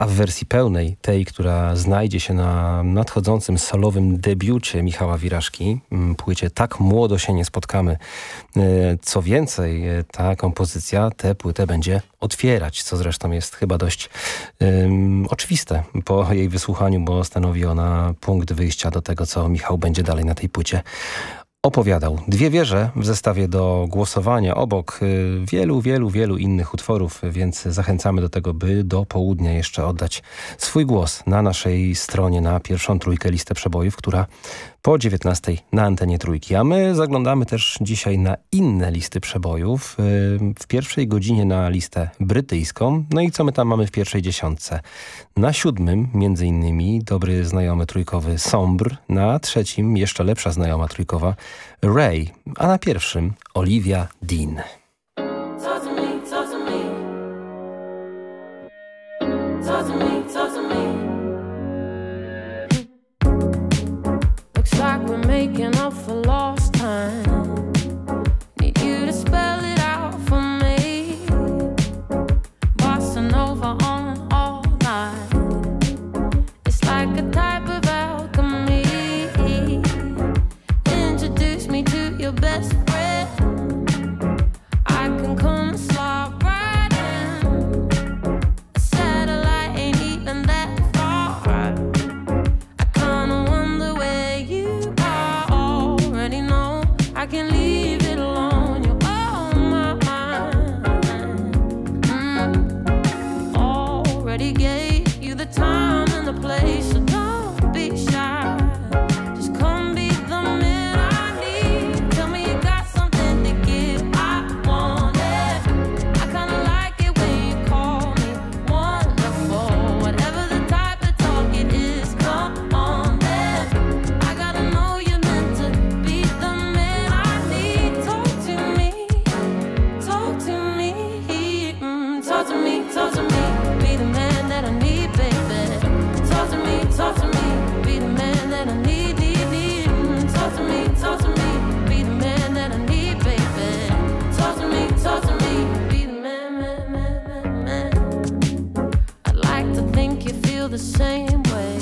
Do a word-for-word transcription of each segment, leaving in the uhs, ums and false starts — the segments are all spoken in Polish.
a w wersji pełnej, tej, która znajdzie się na nadchodzącym solowym debiucie Michała Wiraszki, płycie Tak młodo się nie spotkamy. Co więcej, ta kompozycja tę płytę będzie otwierać, co zresztą jest chyba dość um, oczywiste po jej wysłuchaniu, bo stanowi ona punkt wyjścia do tego, co Michał będzie dalej na tej płycie opowiadał. Dwie wieże w zestawie do głosowania obok y, wielu, wielu, wielu innych utworów, więc zachęcamy do tego, by do południa jeszcze oddać swój głos na naszej stronie, na pierwszą trójkę listę przebojów, która po dziewiętnastej na antenie Trójki. A my zaglądamy też dzisiaj na inne listy przebojów. Y, w pierwszej godzinie na listę brytyjską. No i co my tam mamy w pierwszej dziesiątce? Na siódmym między innymi dobry znajomy trójkowy Sombre, na trzecim jeszcze lepsza znajoma trójkowa Ray, a na pierwszym Olivia Dean. Talk to me, talk to me. Talk to me, talk to me. Looks like we're making up for lost time. Need you to spell it out for me. Bossa Nova on all night. It's like a type of alchemy. Introduce me to your best friend. I can come and slide right in. A satellite ain't even that far. I kinda wonder where you are. Already know I can leave it alone. You're on my mind. mm. Already gave you the time and the place, so don't be shy. Just come be the man I need. Tell me you got something to give. I want it. I kinda like it when you call me wonderful. Whatever the type of talk it is, come on then. I gotta know you're meant to be the man I need. Talk to me, talk to me, mm, talk to me, talk to me. Be the man that I need, baby. Talk to me, talk to me. Be the man that I need, need, need. Mm, talk to me, talk to me. Be the man that I need, baby. Talk to me, talk to me. Be the man, man, man, man, man. I'd like to think you feel the same way,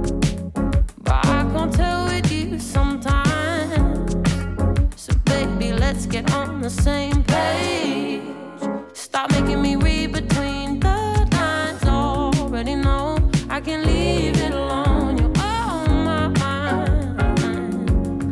but I can't tell with you sometimes. So baby, let's get on the same page. Stop making me read between the lines. Already know I can leave it alone. You're on my mind.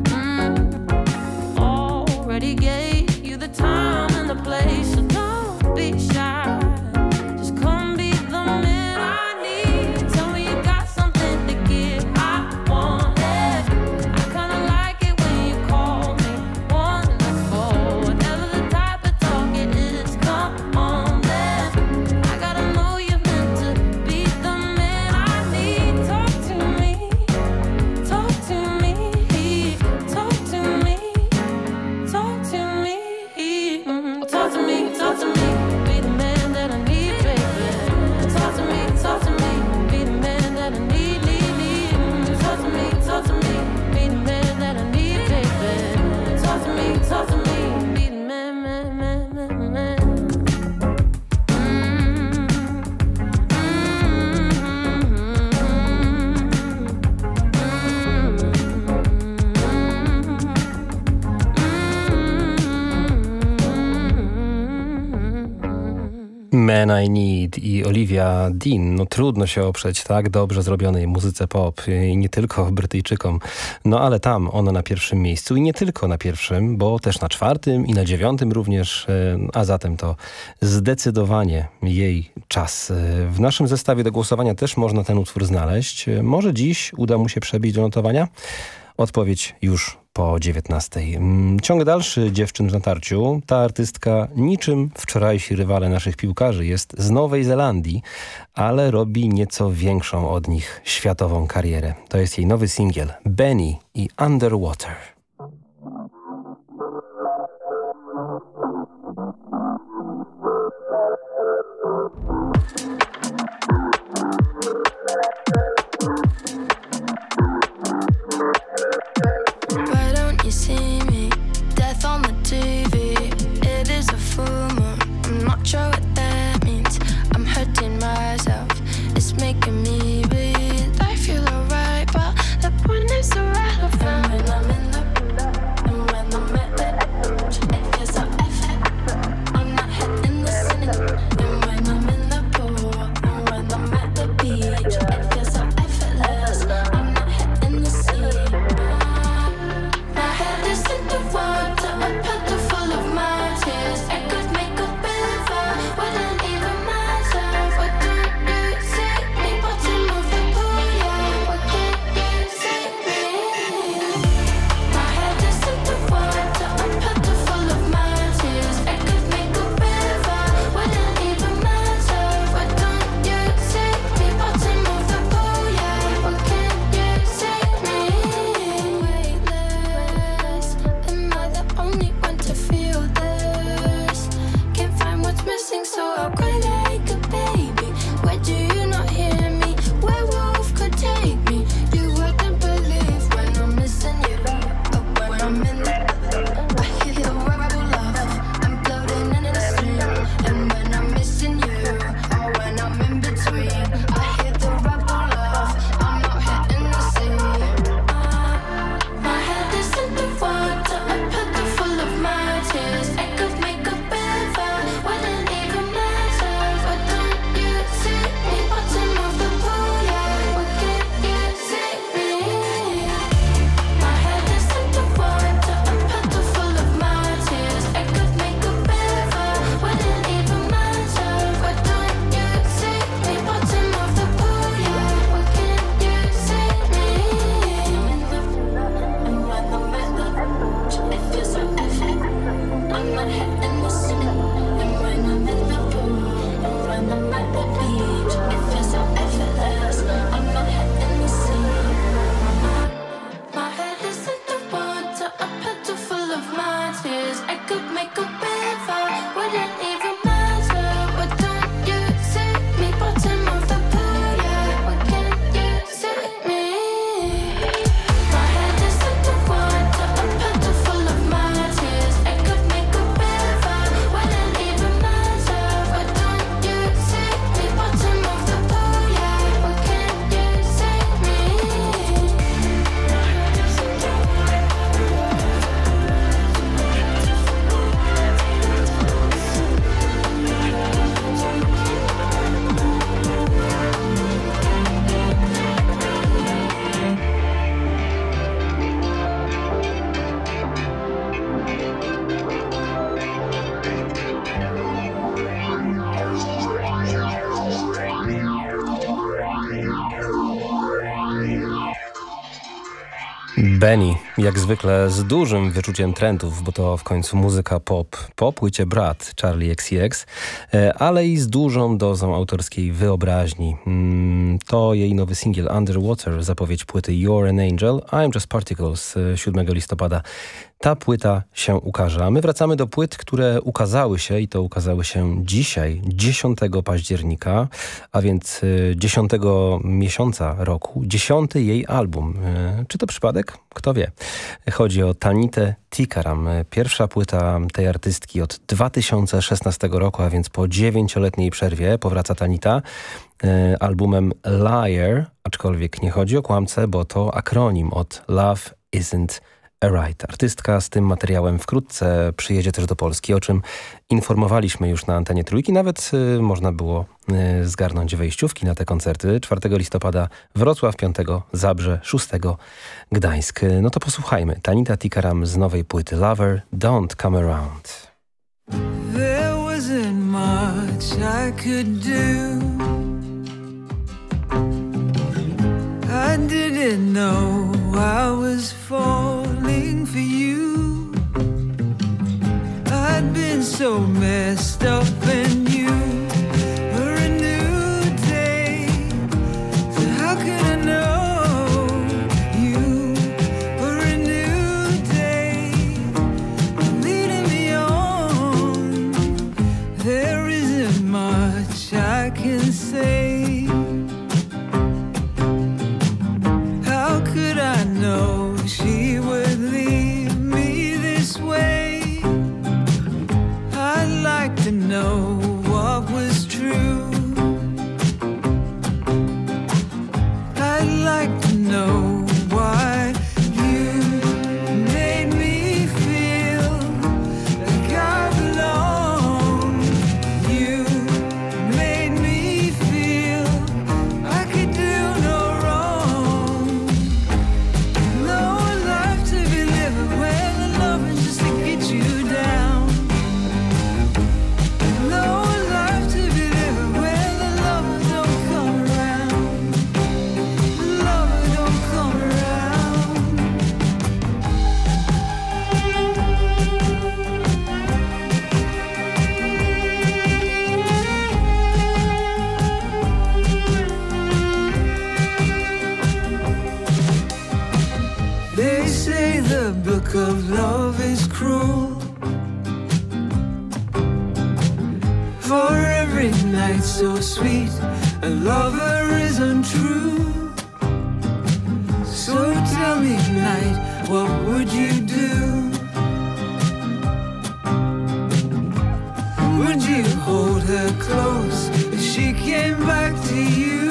mm. Already gave you the time and the place, so don't be shy. Just come be the man I need. Tell me you got something to give. I want it. I kinda like it when you call me wonderful. Whatever the type of talk it is, come on then. I gotta know you're meant to be the man I need. Talk to me, talk to me, talk to me, talk to me, mm, talk to me, talk to me. Be the man that I need, baby. Talk to me, talk to me. Be the man that I need, need, need. Mm, talk to me, talk to me. Be the man that I need, baby. Talk to me, talk to me. Be the man, man, man, man, man. Mm, Man I Need i Olivia Dean. No trudno się oprzeć tak dobrze zrobionej muzyce pop i nie tylko Brytyjczykom. No ale tam ona na pierwszym miejscu i nie tylko na pierwszym, bo też na czwartym i na dziewiątym również, a zatem to zdecydowanie jej czas. W naszym zestawie do głosowania też można ten utwór znaleźć. Może dziś uda mu się przebić do notowania? Odpowiedź już po dziewiętnastej. Ciąg dalszy dziewczyn w natarciu. Ta artystka niczym wczorajsi rywale naszych piłkarzy jest z Nowej Zelandii, ale robi nieco większą od nich światową karierę. To jest jej nowy singiel Benny i Underwater. Sure what that means. I'm hurting myself. It's me. making me breathe. I feel alright, but the point is irrelevant. And when I'm in the and when I'm at the edge, it feels so effort. I'm not hitting the ceiling. And when I'm in the pool, and when I'm at the beach, it feels so effortless. I'm not hitting the sea. My head is in the water, a puddle full of my tears. I could make a river, wouldn't even matter. Why don't you see me? Bottom of the pool, yeah. Why can't you see me? My head is in the water, a puddle full of my tears. I could make a river, wouldn't even matter. Why don't you see me? Bottom of the pool, yeah. Why can't you see me? Weightless, am I the only one to feel this? Can't find what's missing, so I'll cry like a baby. Why do you not hear me? Werewolf could take me. You wouldn't believe when I'm missing you. Oh, when I'm in the I hear the rebel love. I'm floating in the stream. And when I'm missing you, or when I'm in between, I hear the rebel love. I'm not hitting the sea. My head is in the water, a puddle full of my tears. I could make a river, wouldn't even matter. Why don't you see me? Bottom of the pool, yeah. Why can't you see me? My head is in the water, a puddle full of my tears. I could make a river, wouldn't even matter. Why don't you see me? Bottom of the pool, yeah. Why can't you see me? And when I'm at the edge, it feels so effort. I'm not hitting the ceiling. And when I'm in the pool, and when I'm at the beach, it feels so effortless. I'm not hitting the sea. My head is in the water, a puddle full of my tears. I could make a river, wouldn't even matter. Why don't you see me? Bottom of the pool, yeah. Why can't you see me? My head is in the water, a puddle full of my tears. I could make a river, wouldn't even matter. Why don't you see me? Bottom of the pool, yeah. Why can't you see me? My head is in the Benny, jak zwykle z dużym wyczuciem trendów, bo to w końcu muzyka pop, po płycie Brat Charli X C X, e, ale i z dużą dozą autorskiej wyobraźni. Mm, to jej nowy singiel Underwater, zapowiedź płyty You're an Angel, I'm Just Particles e, siódmego listopada. Ta płyta się ukaże, a my wracamy do płyt, które ukazały się i to ukazały się dzisiaj, dziesiątego października, a więc e, dziesiątego miesiąca roku, dziesiąty jej album. E, czy to przypadek? Kto wie. Chodzi o Tanitę Tikaram. Pierwsza płyta tej artystki od dwa tysiące szesnastego roku, a więc po dziewięcioletniej przerwie powraca Tanita e, albumem Liar, aczkolwiek nie chodzi o kłamcę, bo to akronim od Love Isn't a Right. Artystka z tym materiałem wkrótce przyjedzie też do Polski, o czym informowaliśmy już na antenie Trójki. Nawet y, można było y, zgarnąć wejściówki na te koncerty. czwartego listopada Wrocław, piątego Zabrze, szóstego Gdańsk. No to posłuchajmy. Tanita Tikaram z nowej płyty Lover, Don't Come Around. There wasn't much I could do. I didn't know I was falling for you. I'd been so messed up and you were a new day. So how could I know you were a new day? Leading me on. There isn't much I can say. How could I know she would leave me this way? I'd like to know know why you made me feel like I belong. You made me feel I could do no wrong. No life to be living where the loving just to get you down. No life to be living where the loving don't come around. The loving don't come around. They say the book of love is cruel. For every night so sweet, a lover is untrue. So tell me, night, what would you do? Would you hold her close if she came back to you?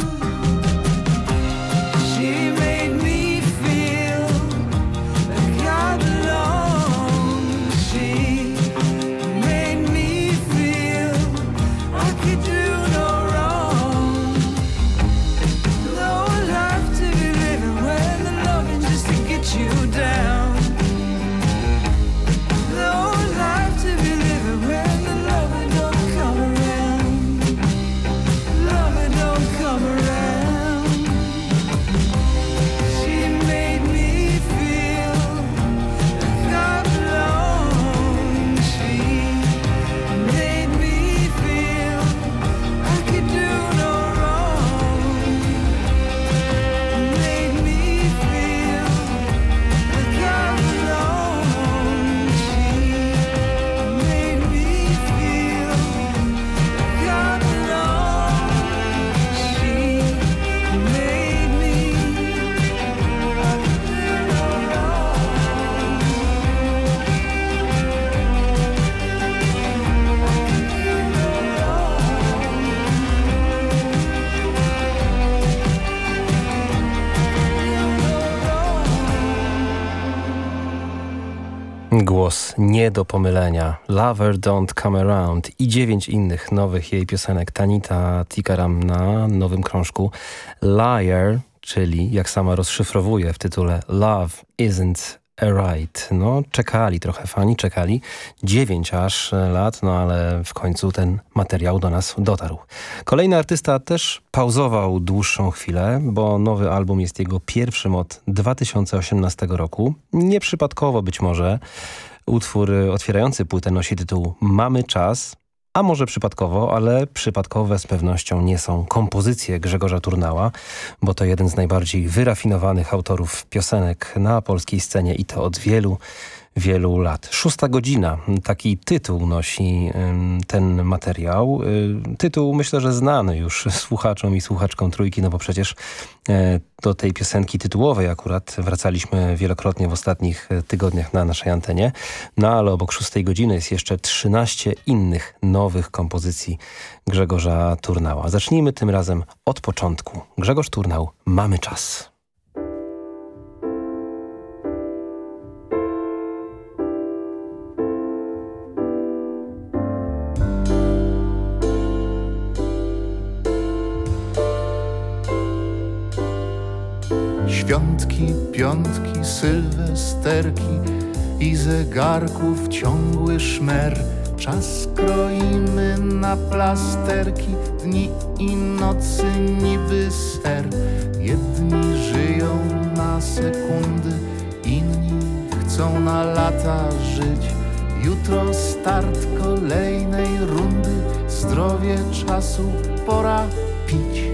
She made me feel like I belong. She made me feel I could do no wrong. No life to be living where the loving just to get you down. No life to be living where the loving don't come around. Loving don't come around. She made me feel like I belong. She made me feel I could do no wrong. Made me feel like I belong. She made me feel like I belong. She made me I could do no Głos nie do pomylenia. Lover Don't Come Around i dziewięć innych nowych jej piosenek Tanita Tikaram na nowym krążku Liar, czyli jak sama rozszyfrowuje w tytule Love Isn't a Right. No czekali trochę fani, czekali. Dziewięć aż lat, no ale w końcu ten materiał do nas dotarł. Kolejny artysta też pauzował dłuższą chwilę, bo nowy album jest jego pierwszym od dwa tysiące osiemnastego roku. Nieprzypadkowo być może utwór otwierający płytę nosi tytuł Mamy czas, a może przypadkowo, ale przypadkowe z pewnością nie są kompozycje Grzegorza Turnała, bo to jeden z najbardziej wyrafinowanych autorów piosenek na polskiej scenie i to od wielu, wielu lat. Szósta godzina, taki tytuł nosi ym, ten materiał. Yy, tytuł myślę, że znany już słuchaczom i słuchaczkom Trójki, no bo przecież yy, do tej piosenki tytułowej akurat wracaliśmy wielokrotnie w ostatnich tygodniach na naszej antenie. No ale obok szóstej godziny jest jeszcze trzynaście innych nowych kompozycji Grzegorza Turnała. Zacznijmy tym razem od początku. Grzegorz Turnał, Mamy czas. Świątki, piątki, sylwesterki i zegarków ciągły szmer. Czas kroimy na plasterki, dni i nocy niby ser. Jedni żyją na sekundy, inni chcą na lata żyć. Jutro start kolejnej rundy, zdrowie czasu pora pić.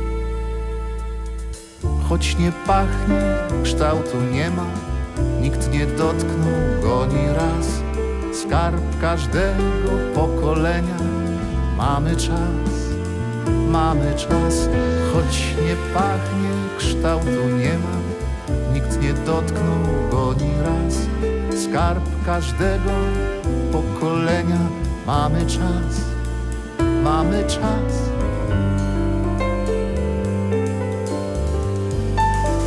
Choć nie pachnie, kształtu nie ma, nikt nie dotknął go ni raz. Skarb każdego pokolenia, mamy czas, mamy czas. Choć nie pachnie, kształtu nie ma, nikt nie dotknął go ni raz. Skarb każdego pokolenia, mamy czas, mamy czas.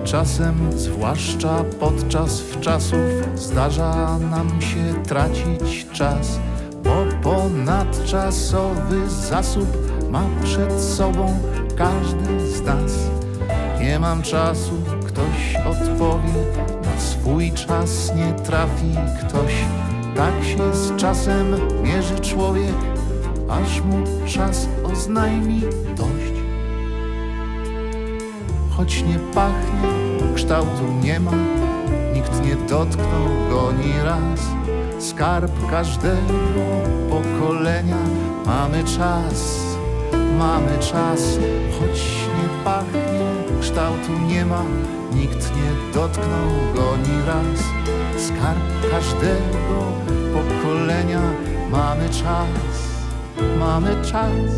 Czasem, zwłaszcza podczas wczasów, zdarza nam się tracić czas, bo ponadczasowy zasób ma przed sobą każdy z nas. Nie mam czasu, ktoś odpowie, na swój czas nie trafi ktoś. Tak się z czasem mierzy człowiek, aż mu czas oznajmi dość. Choć nie pachnie, kształtu nie ma, nikt nie dotknął go ni raz. Skarb każdego pokolenia, mamy czas, mamy czas. Choć nie pachnie, kształtu nie ma, nikt nie dotknął go ni raz. Skarb każdego pokolenia, mamy czas, mamy czas.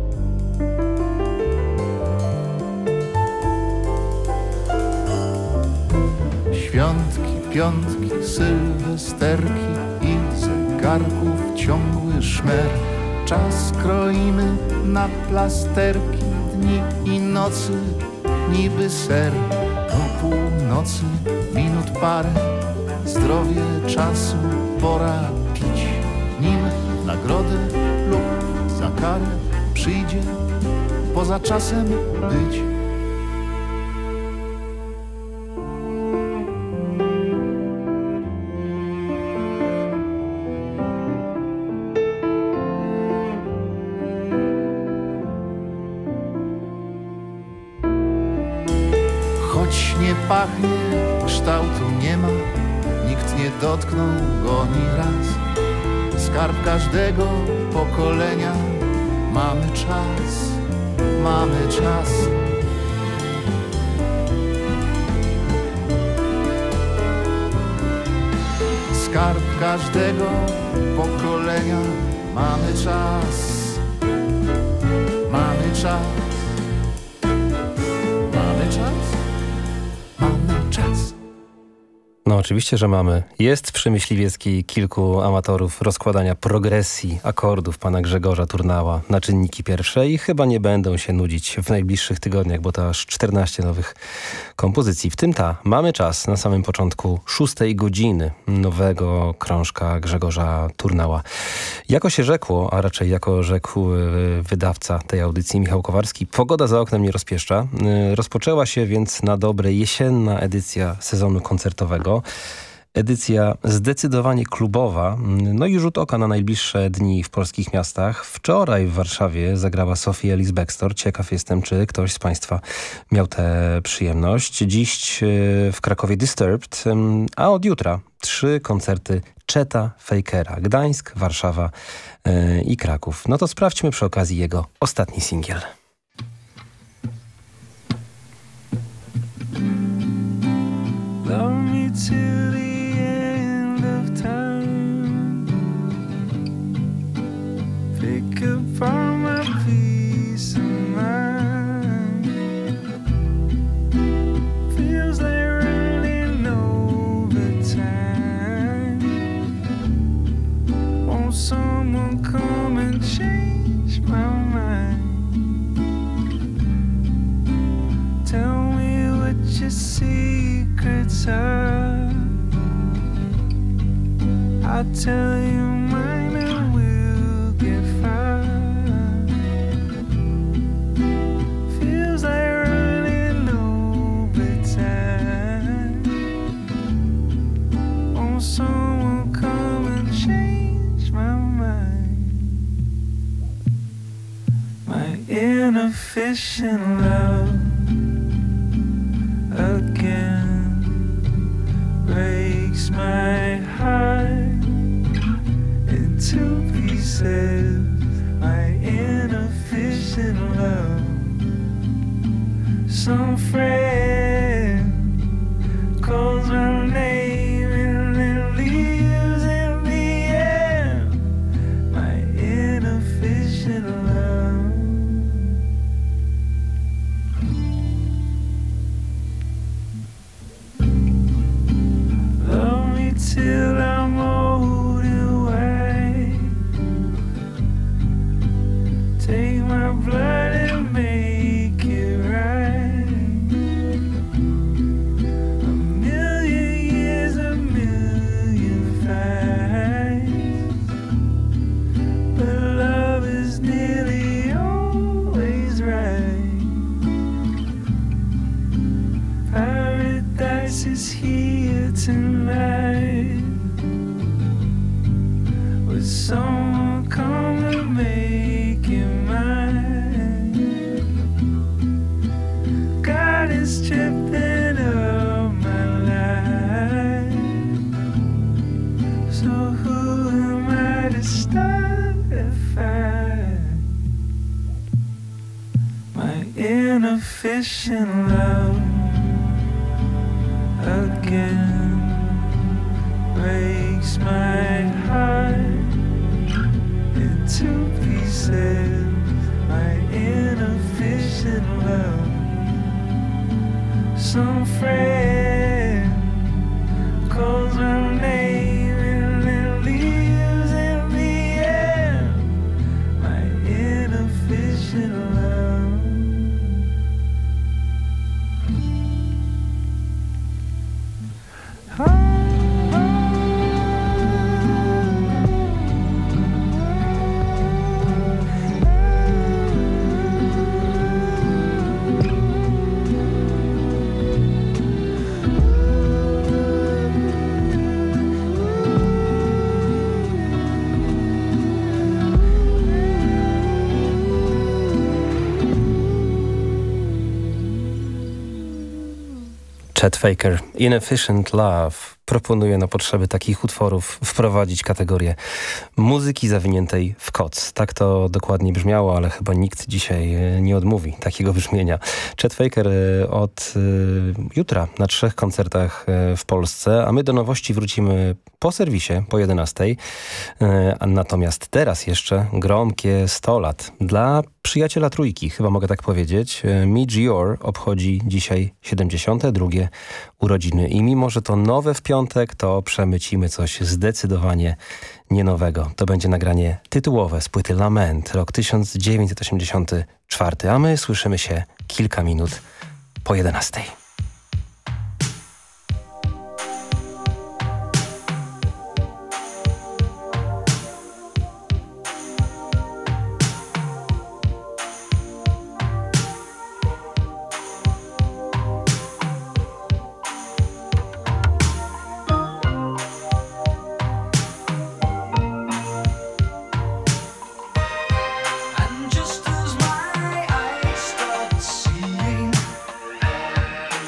Świątki, piątki, sylwesterki i zegarków ciągły szmer. Czas kroimy na plasterki, dni i nocy, niby ser. Do północy minut parę, zdrowie czasu pora pić. Nim w nagrodę lub za karę przyjdzie poza czasem być. Choć nie pachnie, kształtu nie ma, nikt nie dotknął go ni raz. Skarb każdego pokolenia, mamy czas, mamy czas. Skarb każdego pokolenia, mamy czas, mamy czas. Mamy czas? Mamy czas. No oczywiście, że mamy. Jest w Przemyśliwieckiej kilku amatorów rozkładania progresji akordów pana Grzegorza Turnała na czynniki pierwsze i chyba nie będą się nudzić w najbliższych tygodniach, bo to aż czternaście nowych kompozycji. W tym ta Mamy czas na samym początku szóstej godziny nowego krążka Grzegorza Turnała. Jako się rzekło, a raczej jako rzekł wydawca tej audycji Michał Kowarski, pogoda za oknem nie rozpieszcza. Rozpoczęła się więc na dobre jesienna edycja sezonu koncertowego. Edycja zdecydowanie klubowa, no i rzut oka na najbliższe dni w polskich miastach. Wczoraj w Warszawie zagrała Sophie Ellis-Bextor. Ciekaw jestem, czy ktoś z Państwa miał tę przyjemność. Dziś w Krakowie Disturbed, a od jutra trzy koncerty Cheta Fakera. Gdańsk, Warszawa i Kraków. No to sprawdźmy przy okazji jego ostatni singiel. Love me till the end of time. Pick apart my peace of mind. Feels like running over time. Won't someone come and change my mind? Tell me what you secrets are. I'll tell you mine and we'll get far. Feels like running over time. Won't someone come and change my mind? My inefficient love again breaks my heart into pieces. My inefficient love. Some friend calls my name and then leaves in the air. My inefficient love. Love me till I'm old and white. Take my blood and make it right. inefficient love again breaks my heart into pieces. My inefficient love. Some friend calls my name and then leaves in the air. My inefficient love. Chet Faker, Inefficient Love, proponuje na potrzeby takich utworów wprowadzić kategorię muzyki zawiniętej w koc. Tak to dokładnie brzmiało, ale chyba nikt dzisiaj nie odmówi takiego brzmienia. Chet Faker od y, jutra na trzech koncertach w Polsce, a my do nowości wrócimy po serwisie, po jedenastej. Y, natomiast teraz jeszcze gromkie sto lat dla przyjaciela trójki, chyba mogę tak powiedzieć. Midge Ure obchodzi dzisiaj siedemdziesiąte drugie urodziny i mimo, że to nowe w piątek, to przemycimy coś zdecydowanie nie nowego. To będzie nagranie tytułowe z płyty Lament, rok tysiąc dziewięćset osiemdziesiąty czwarty, a my słyszymy się kilka minut po jedenastej. And just as my eyes start seeing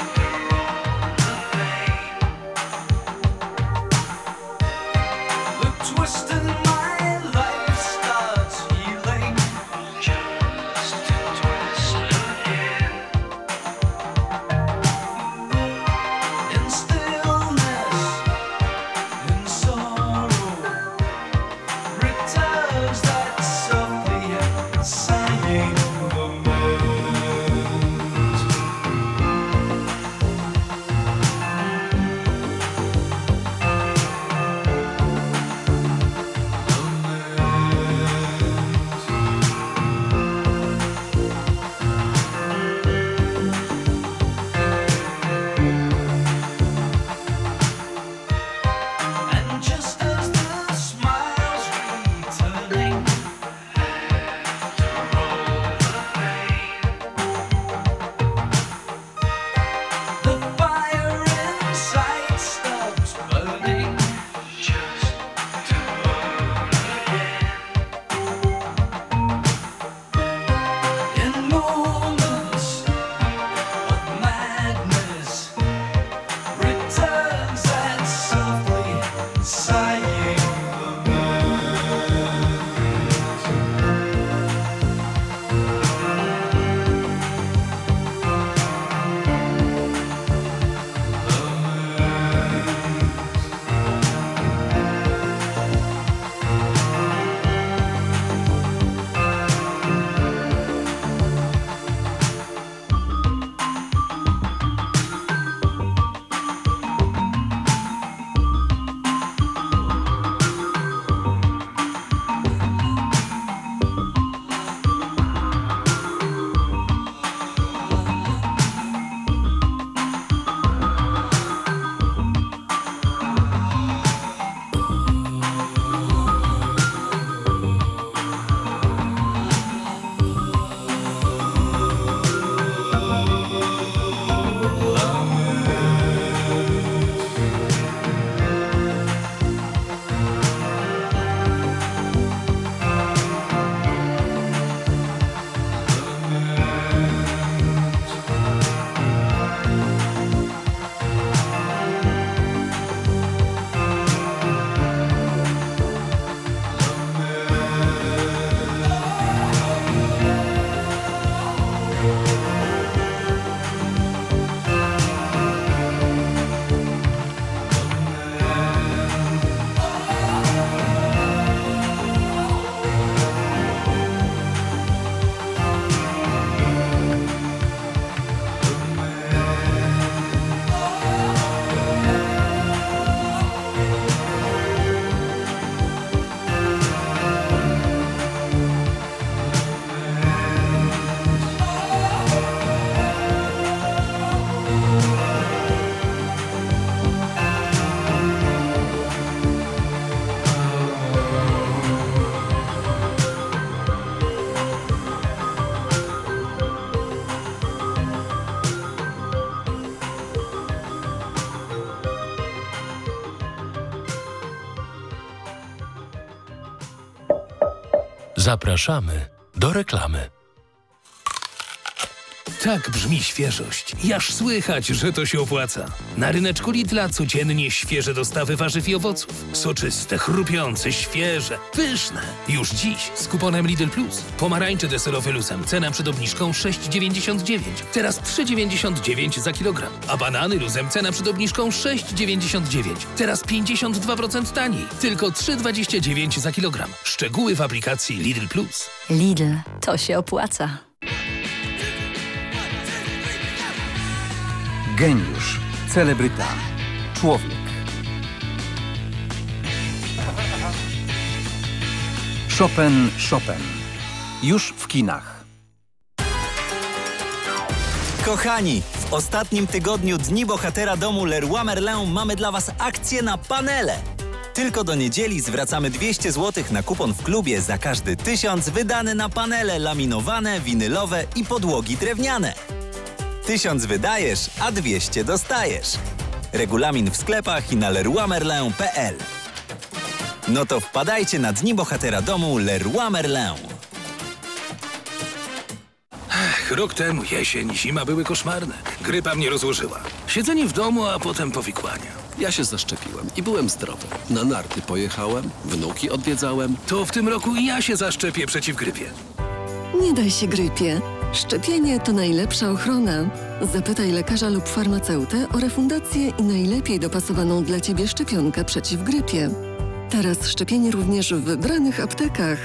Zapraszamy do reklamy. Tak brzmi świeżość. Jaż słychać, że to się opłaca. Na ryneczku Lidla codziennie świeże dostawy warzyw i owoców. Soczyste, chrupiące, świeże, pyszne. Już dziś z kuponem Lidl Plus. Pomarańcze deserowe luzem. Cena przed obniżką sześć dziewięćdziesiąt dziewięć. Teraz trzy dziewięćdziesiąt dziewięć za kilogram. A banany luzem. Cena przed obniżką sześć dziewięćdziesiąt dziewięć. Teraz pięćdziesiąt dwa procent taniej. Tylko trzy dwadzieścia dziewięć za kilogram. Szczegóły w aplikacji Lidl Plus. Lidl, to się opłaca. Geniusz, celebryta, człowiek. Chopin, Chopin. Już w kinach. Kochani, w ostatnim tygodniu Dni Bohatera domu Leroy Merlin mamy dla Was akcję na panele. Tylko do niedzieli zwracamy dwieście złotych na kupon w klubie za każdy tysiąc wydany na panele laminowane, winylowe i podłogi drewniane. Tysiąc wydajesz, a dwieście dostajesz. Regulamin w sklepach i na leroy merlin kropka p l. No to wpadajcie na Dni Bohatera domu Leroy Merlin. Ech, rok temu jesień, zima były koszmarne. Grypa mnie rozłożyła. Siedzenie w domu, a potem powikłania. Ja się zaszczepiłem i byłem zdrowy. Na narty pojechałem, wnuki odwiedzałem. To w tym roku i ja się zaszczepię przeciw grypie. Nie daj się grypie. Szczepienie to najlepsza ochrona. Zapytaj lekarza lub farmaceutę o refundację i najlepiej dopasowaną dla Ciebie szczepionkę przeciw grypie. Teraz szczepienie również w wybranych aptekach.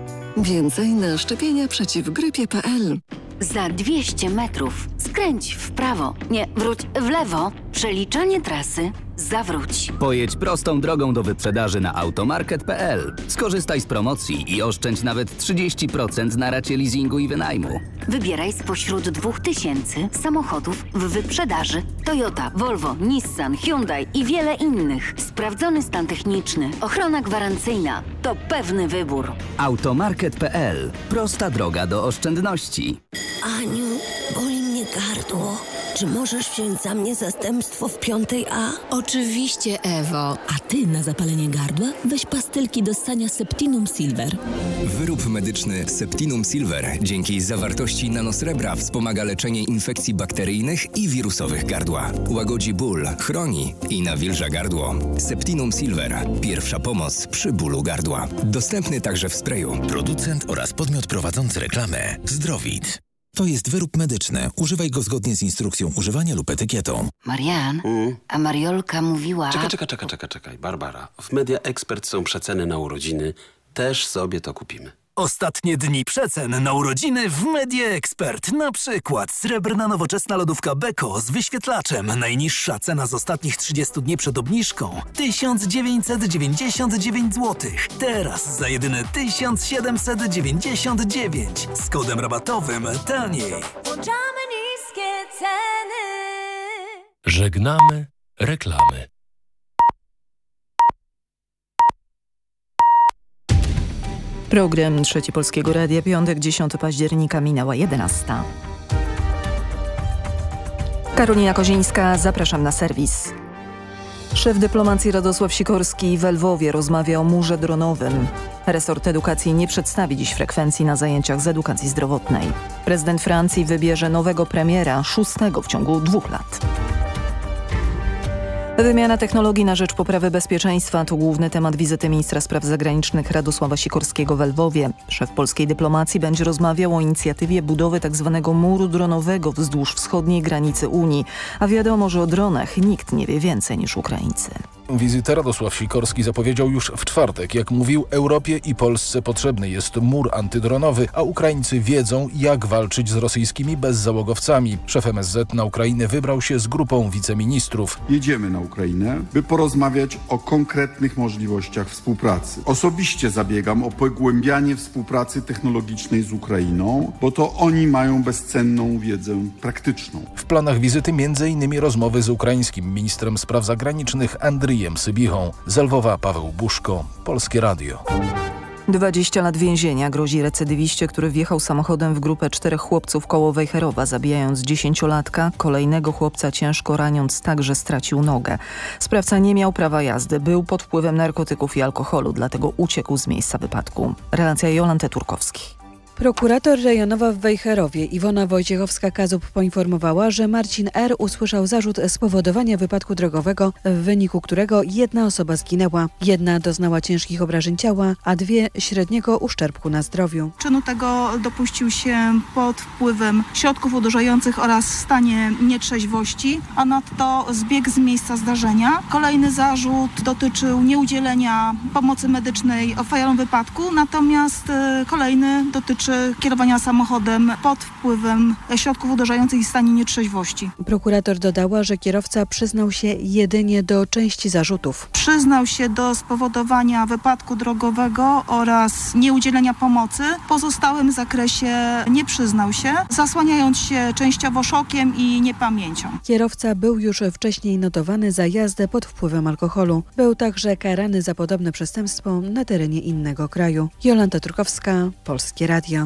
Więcej na szczepienia przeciw grypie kropka p l. Za dwieście metrów skręć w prawo. Nie, wróć w lewo. Przeliczanie trasy. Zawróć. Pojedź prostą drogą do wyprzedaży na automarket kropka p l. Skorzystaj z promocji i oszczędź nawet trzydzieści procent na racie leasingu i wynajmu. Wybieraj spośród dwóch tysięcy samochodów w wyprzedaży. Toyota, Volvo, Nissan, Hyundai i wiele innych. Sprawdzony stan techniczny, ochrona gwarancyjna. To pewny wybór. automarket kropka p l. Prosta droga do oszczędności. Aniu, boli mnie gardło. Czy możesz wziąć za mnie zastępstwo w piątej A? Oczywiście, Ewo. A ty na zapalenie gardła weź pastylki do ssania Septinum Silver. Wyrób medyczny Septinum Silver dzięki zawartości nanosrebra wspomaga leczenie infekcji bakteryjnych i wirusowych gardła. Łagodzi ból, chroni i nawilża gardło. Septinum Silver. Pierwsza pomoc przy bólu gardła. Dostępny także w sprayu. Producent oraz podmiot prowadzący reklamę Zdrowit. To jest wyrób medyczny. Używaj go zgodnie z instrukcją używania lub etykietą. Marian, mm. a Mariolka mówiła... Czekaj, czekaj, czekaj, czekaj, czekaj. Barbara, w Media Expert są przeceny na urodziny. Też sobie to kupimy. Ostatnie dni przecen na urodziny w Media Expert. Na przykład srebrna nowoczesna lodówka Beko z wyświetlaczem. Najniższa cena z ostatnich trzydziestu dni przed obniżką. tysiąc dziewięćset dziewięćdziesiąt dziewięć złotych. Teraz za jedyne tysiąc siedemset dziewięćdziesiąt dziewięć. Z kodem rabatowym taniej. Włączamy niskie ceny. Żegnamy reklamy. Program Trzeci Polskiego Radia, piątek, dziesiątego października, minęła jedenasta. Karolina Kozińska, zapraszam na serwis. Szef dyplomacji Radosław Sikorski w Lwowie rozmawia o murze dronowym. Resort edukacji nie przedstawi dziś frekwencji na zajęciach z edukacji zdrowotnej. Prezydent Francji wybierze nowego premiera, szóstego w ciągu dwóch lat. Wymiana technologii na rzecz poprawy bezpieczeństwa to główny temat wizyty ministra spraw zagranicznych Radosława Sikorskiego w Lwowie. Szef polskiej dyplomacji będzie rozmawiał o inicjatywie budowy tzw. muru dronowego wzdłuż wschodniej granicy Unii. A wiadomo, że o dronach nikt nie wie więcej niż Ukraińcy. Wizytę Radosław Sikorski zapowiedział już w czwartek. Jak mówił, Europie i Polsce potrzebny jest mur antydronowy, a Ukraińcy wiedzą, jak walczyć z rosyjskimi bezzałogowcami. Szef M S Z na Ukrainę wybrał się z grupą wiceministrów. Jedziemy na Ukrainę, by porozmawiać o konkretnych możliwościach współpracy. Osobiście zabiegam o pogłębianie współpracy technologicznej z Ukrainą, bo to oni mają bezcenną wiedzę praktyczną. W planach wizyty między innymi rozmowy z ukraińskim ministrem spraw zagranicznych Andrijem Sybichą. Z Lwowa Paweł Buszko, Polskie Radio. dwadzieścia lat więzienia grozi recydywiście, który wjechał samochodem w grupę czterech chłopców koło Wejherowa, zabijając dziesięciolatka. Kolejnego chłopca ciężko raniąc tak, że stracił nogę. Sprawca nie miał prawa jazdy, był pod wpływem narkotyków i alkoholu, dlatego uciekł z miejsca wypadku. Relacja Jolanty Turkowskiej. Prokurator rejonowa w Wejherowie Iwona Wojciechowska-Kazub poinformowała, że Marcin R. usłyszał zarzut spowodowania wypadku drogowego, w wyniku którego jedna osoba zginęła. Jedna doznała ciężkich obrażeń ciała, a dwie średniego uszczerbku na zdrowiu. Czynu tego dopuścił się pod wpływem środków odurzających oraz w stanie nietrzeźwości, a nadto zbiegł z miejsca zdarzenia. Kolejny zarzut dotyczył nieudzielenia pomocy medycznej ofiarom wypadku, natomiast y, kolejny dotyczy kierowania samochodem pod wpływem środków uderzających i w stanie nietrzeźwości. Prokurator dodała, że kierowca przyznał się jedynie do części zarzutów. Przyznał się do spowodowania wypadku drogowego oraz nieudzielenia pomocy. W pozostałym zakresie nie przyznał się, zasłaniając się częściowo szokiem i niepamięcią. Kierowca był już wcześniej notowany za jazdę pod wpływem alkoholu. Był także karany za podobne przestępstwo na terenie innego kraju. Jolanta Turkowska, Polskie Radio.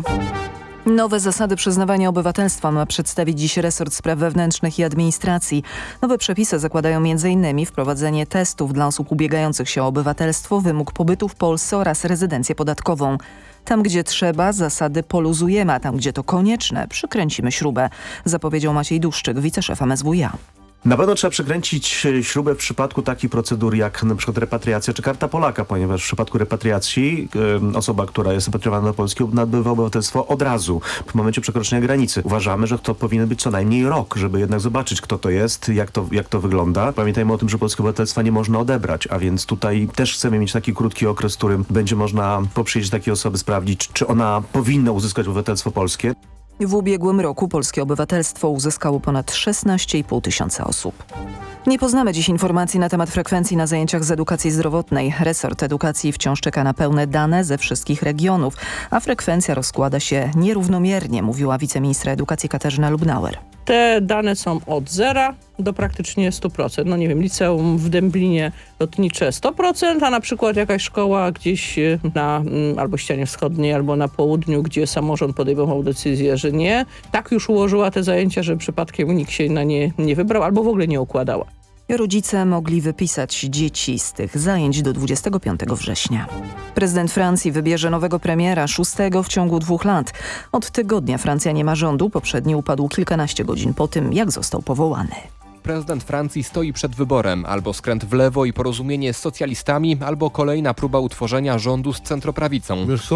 Nowe zasady przyznawania obywatelstwa ma przedstawić dziś resort spraw wewnętrznych i administracji. Nowe przepisy zakładają między innymi wprowadzenie testów dla osób ubiegających się o obywatelstwo, wymóg pobytu w Polsce oraz rezydencję podatkową. Tam, gdzie trzeba, zasady poluzujemy, a tam, gdzie to konieczne, przykręcimy śrubę, zapowiedział Maciej Duszczyk, wiceszef M S W iA. Na pewno trzeba przykręcić śrubę w przypadku takich procedur jak na przykład repatriacja czy Karta Polaka, ponieważ w przypadku repatriacji y, osoba, która jest repatriowana do Polski, nabywa obywatelstwo od razu, w momencie przekroczenia granicy. Uważamy, że to powinien być co najmniej rok, żeby jednak zobaczyć, kto to jest, jak to, jak to wygląda. Pamiętajmy o tym, że polskiego obywatelstwa nie można odebrać, a więc tutaj też chcemy mieć taki krótki okres, w którym będzie można po przyjeździe takiej osoby sprawdzić, czy ona powinna uzyskać obywatelstwo polskie. W ubiegłym roku polskie obywatelstwo uzyskało ponad szesnaście i pół tysiąca osób. Nie poznamy dziś informacji na temat frekwencji na zajęciach z edukacji zdrowotnej. Resort edukacji wciąż czeka na pełne dane ze wszystkich regionów, a frekwencja rozkłada się nierównomiernie, mówiła wiceministra edukacji Katarzyna Lubnauer. Te dane są od zera do praktycznie stu procent. No nie wiem, liceum w Dęblinie lotnicze sto procent, a na przykład jakaś szkoła gdzieś na albo ścianie wschodniej, albo na południu, gdzie samorząd podejmował decyzję, że nie. Tak już ułożyła te zajęcia, że przypadkiem nikt się na nie nie wybrał albo w ogóle nie układała. Rodzice mogli wypisać dzieci z tych zajęć do dwudziestego piątego września. Prezydent Francji wybierze nowego premiera, szóstego w ciągu dwóch lat. Od tygodnia Francja nie ma rządu, poprzedni upadł kilkanaście godzin po tym, jak został powołany. Prezydent Francji stoi przed wyborem, albo skręt w lewo i porozumienie z socjalistami, albo kolejna próba utworzenia rządu z centroprawicą.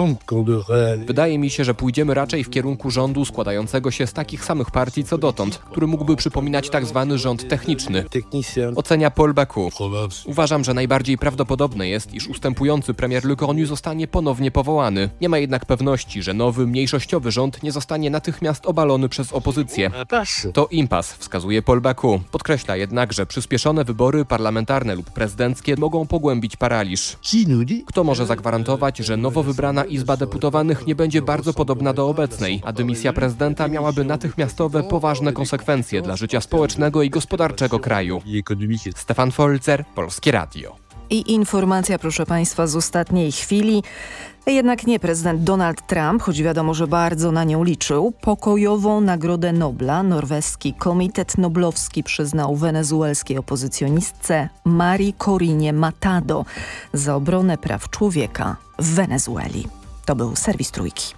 Wydaje mi się, że pójdziemy raczej w kierunku rządu składającego się z takich samych partii co dotąd, który mógłby przypominać tak zwany rząd techniczny. Ocenia Paul Baku. Uważam, że najbardziej prawdopodobne jest, iż ustępujący premier Le Cornu zostanie ponownie powołany. Nie ma jednak pewności, że nowy, mniejszościowy rząd nie zostanie natychmiast obalony przez opozycję. To impas, wskazuje Paul Baku. Podkreśla jednak, że przyspieszone wybory parlamentarne lub prezydenckie mogą pogłębić paraliż. Kto może zagwarantować, że nowo wybrana Izba Deputowanych nie będzie bardzo podobna do obecnej, a dymisja prezydenta miałaby natychmiastowe, poważne konsekwencje dla życia społecznego i gospodarczego kraju. Stefan Folzer, Polskie Radio. I informacja, proszę Państwa, z ostatniej chwili. Jednak nie prezydent Donald Trump, choć wiadomo, że bardzo na nią liczył. Pokojową Nagrodę Nobla norweski Komitet Noblowski przyznał wenezuelskiej opozycjonistce Marii Corinie Matado za obronę praw człowieka w Wenezueli. To był serwis Trójki.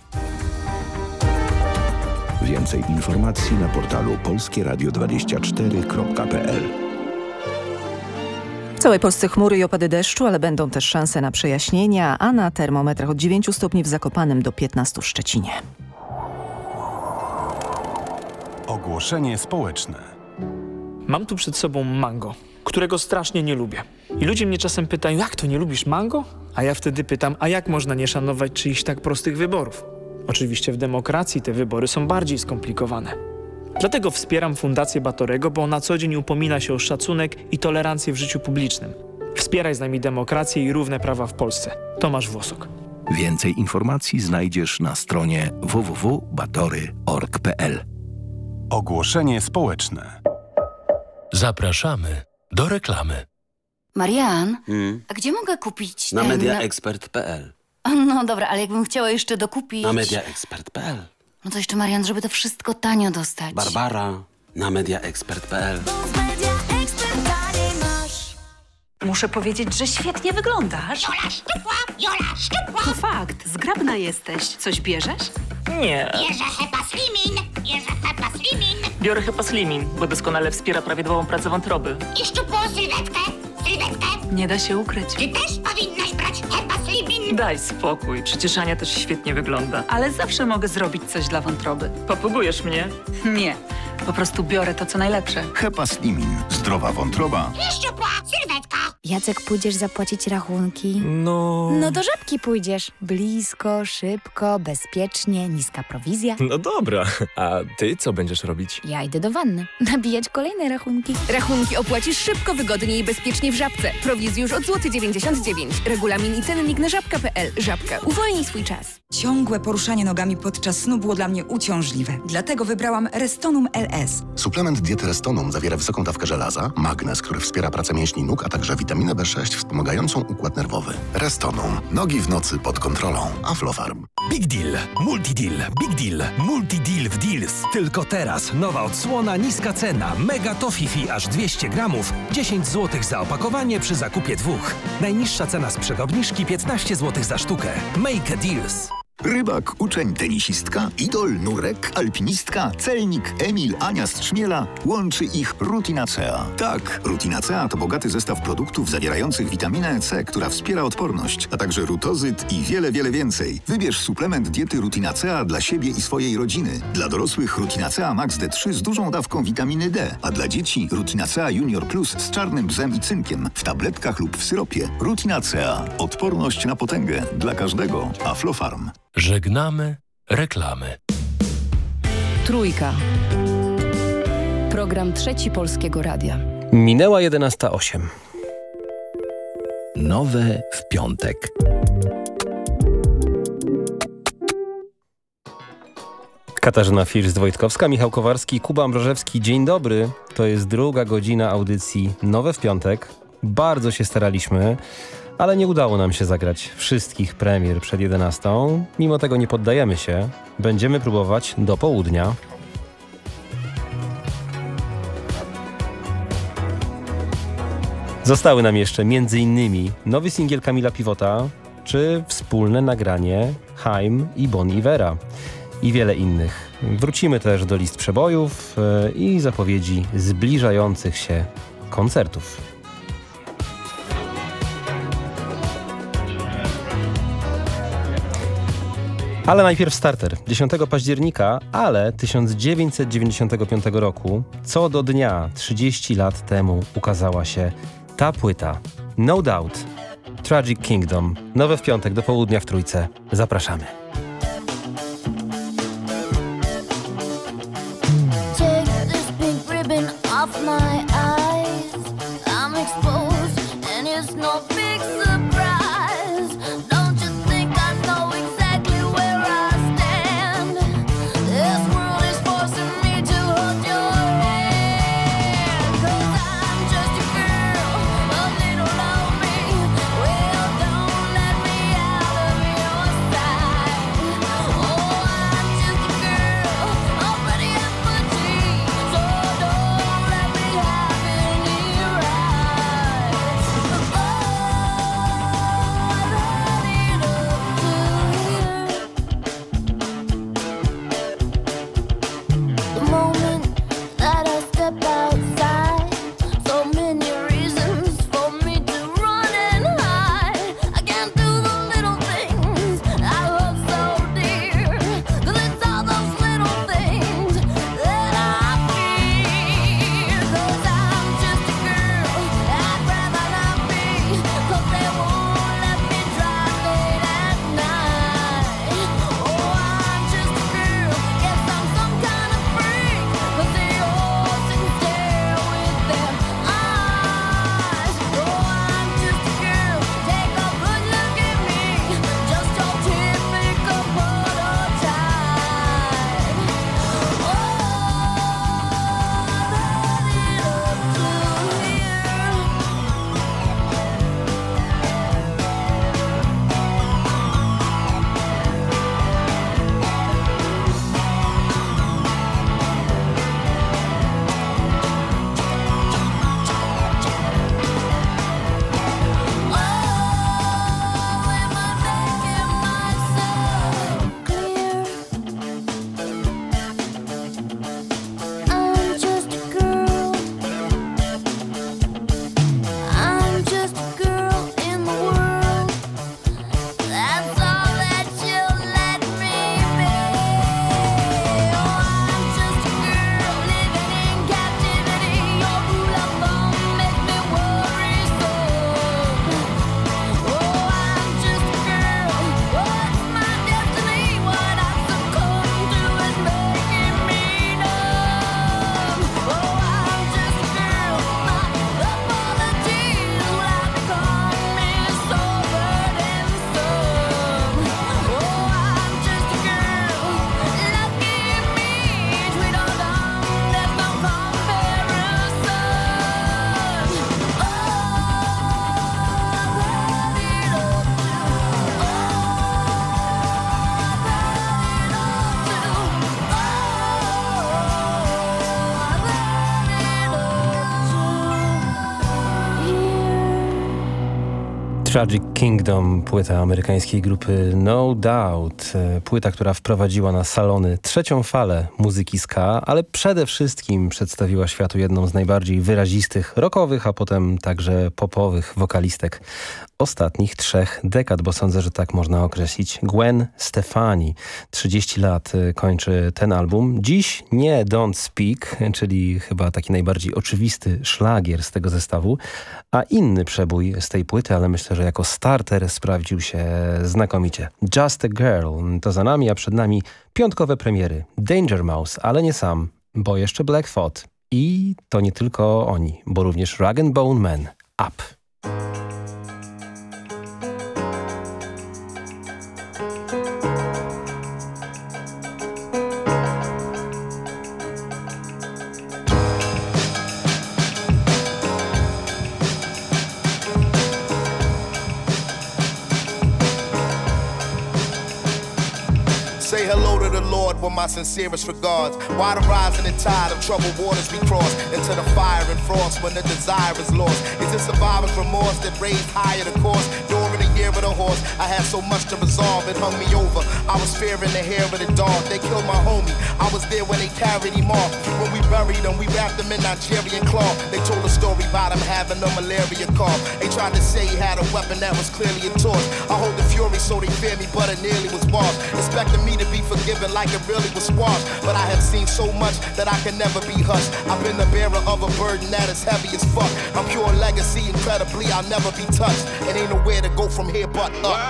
Więcej informacji na portalu polskie radio dwadzieścia cztery kropka p l. W całej Polsce chmury i opady deszczu, ale będą też szanse na przejaśnienia, a na termometrach od dziewięciu stopni w Zakopanem do piętnastu w Szczecinie. Ogłoszenie społeczne. Mam tu przed sobą mango, którego strasznie nie lubię. I ludzie mnie czasem pytają, jak to nie lubisz mango? A ja wtedy pytam, a jak można nie szanować czyichś tak prostych wyborów? Oczywiście w demokracji te wybory są bardziej skomplikowane. Dlatego wspieram Fundację Batorego, bo na co dzień upomina się o szacunek i tolerancję w życiu publicznym. Wspieraj z nami demokrację i równe prawa w Polsce. Tomasz Włosok. Więcej informacji znajdziesz na stronie w w w kropka batory kropka org kropka p l. Ogłoszenie społeczne. Zapraszamy do reklamy. Marian, Hmm? a gdzie mogę kupić Na ten... media ekspert kropka p l. No dobra, ale jakbym chciała jeszcze dokupić... Na mediaexpert kropka p l. No to jeszcze, Marian, żeby to wszystko tanio dostać. Barbara na mediaexpert kropka p l. Muszę powiedzieć, że świetnie wyglądasz. Jola szczupła, Jola szczupła. To fakt, zgrabna jesteś. Coś bierzesz? Nie. Bierze Hepa Slimin, bierze Hepa Slimin. Biorę Hepa Slimin, bo doskonale wspiera prawidłową pracę wątroby. I szczupłą sylwetkę, sylwetkę. Nie da się ukryć. Ty też powinnaś brać Hepa Slimin. Daj spokój, przecież Ania też świetnie wygląda. Ale zawsze mogę zrobić coś dla wątroby. Papugujesz mnie? Nie, po prostu biorę to, co najlepsze. Hepa Slimin. Zdrowa wątroba. I szczupła sylwetka. Jacek, pójdziesz zapłacić rachunki? No... No do Żabki pójdziesz. Blisko, szybko, bezpiecznie, niska prowizja. No dobra, a ty co będziesz robić? Ja idę do wanny. Nabijać kolejne rachunki. Rachunki opłacisz szybko, wygodnie i bezpiecznie w Żabce. Prowizji już od złoty dziewięćdziesiąt dziewięć. Regulamin i cennik na żabka kropka p l. Żabka. Uwolnij swój czas. Ciągłe poruszanie nogami podczas snu było dla mnie uciążliwe. Dlatego wybrałam Restonum L S. Suplement diety Restonum zawiera wysoką dawkę żelaza, magnez, który wspiera pracę mięśni nóg, a także witaminę B sześć wspomagającą układ nerwowy. Restonum. Nogi w nocy pod kontrolą. Aflofarm. Big Deal. Multi-Deal. Big Deal. Multi-Deal w Deals. Tylko teraz nowa odsłona, niska cena. Mega Tofifi aż dwieście gramów. dziesięć złotych za opakowanie przy zakupie dwóch. Najniższa cena sprzed obniżki piętnaście złotych za sztukę. Make a Deals. Rybak, uczeń, tenisistka, idol, nurek, alpinistka, celnik, Emil, Ania z Trzmiela. Łączy ich Rutinacea. Tak, Rutinacea to bogaty zestaw produktów zawierających witaminę C, która wspiera odporność, a także rutozyt i wiele, wiele więcej. Wybierz suplement diety Rutinacea dla siebie i swojej rodziny. Dla dorosłych Rutinacea Max D trzy z dużą dawką witaminy D, a dla dzieci Rutinacea Junior Plus z czarnym bzem i cynkiem w tabletkach lub w syropie. Rutinacea. Odporność na potęgę. Dla każdego. Aflofarm. Żegnamy reklamy. Trójka. Program Trzeci Polskiego Radia. Minęła jedenasta osiem. Nowe w piątek. Katarzyna First-Wojtkowska, Michał Kowarski, Kuba Ambrożewski. Dzień dobry. To jest druga godzina audycji Nowe w piątek. Bardzo się staraliśmy, ale nie udało nam się zagrać wszystkich premier przed jedenastą. Mimo tego nie poddajemy się. Będziemy próbować do południa. Zostały nam jeszcze między innymi nowy singiel Kamila Piwota, czy wspólne nagranie Haim i Bon Ivera i wiele innych. Wrócimy też do list przebojów yy, i zapowiedzi zbliżających się koncertów. Ale najpierw starter. dziesiątego października, ale tysiąc dziewięćset dziewięćdziesiątego piątego roku, co do dnia trzydzieści lat temu ukazała się ta płyta. No Doubt. Tragic Kingdom. Nowe w piątek do południa w Trójce. Zapraszamy. Take this pink ribbon off my eyes. I'm exposed and it's no big surprise. Don't you think I know exactly where I stand? This world is forcing me to hold your hand. 'Cause I'm just a girl, a little lonely. Well, don't let me out of your sight. Tragic Kingdom, płyta amerykańskiej grupy No Doubt. Płyta, która wprowadziła na salony trzecią falę muzyki ska, ale przede wszystkim przedstawiła światu jedną z najbardziej wyrazistych rockowych, a potem także popowych wokalistek ostatnich trzech dekad, bo sądzę, że tak można określić. Gwen Stefani, trzydzieści lat kończy ten album. Dziś nie Don't Speak, czyli chyba taki najbardziej oczywisty szlagier z tego zestawu, a inny przebój z tej płyty, ale myślę, że jako starter sprawdził się znakomicie. Just a Girl to za nami, a przed nami piątkowe premiery. Danger Mouse, ale nie sam, bo jeszcze Black Thought. I to nie tylko oni, bo również Rag and Bone Man. Up. Say hello to the Lord with my sincerest regards. Why the rising and tide of troubled waters we cross into the fire and frost when the desire is lost? Is it survivor's remorse that raised higher the course? During the year of the horse, I had so much to resolve, it hung me over. I was fearing the hair of the dog. They killed my homie. I was there when they carried him off. When we buried him, we wrapped him in Nigerian cloth. They told a story about him having a malaria cough. They tried to say he had a weapon that was clearly a torch. I hold the fury so they fear me, but it nearly was washed. Expecting me to be forgiven like it really was squashed. But I have seen so much that I can never be hushed. I've been the bearer of a burden that is heavy as fuck. I'm pure legacy, incredibly, I'll never be touched. It ain't nowhere to go from here but up.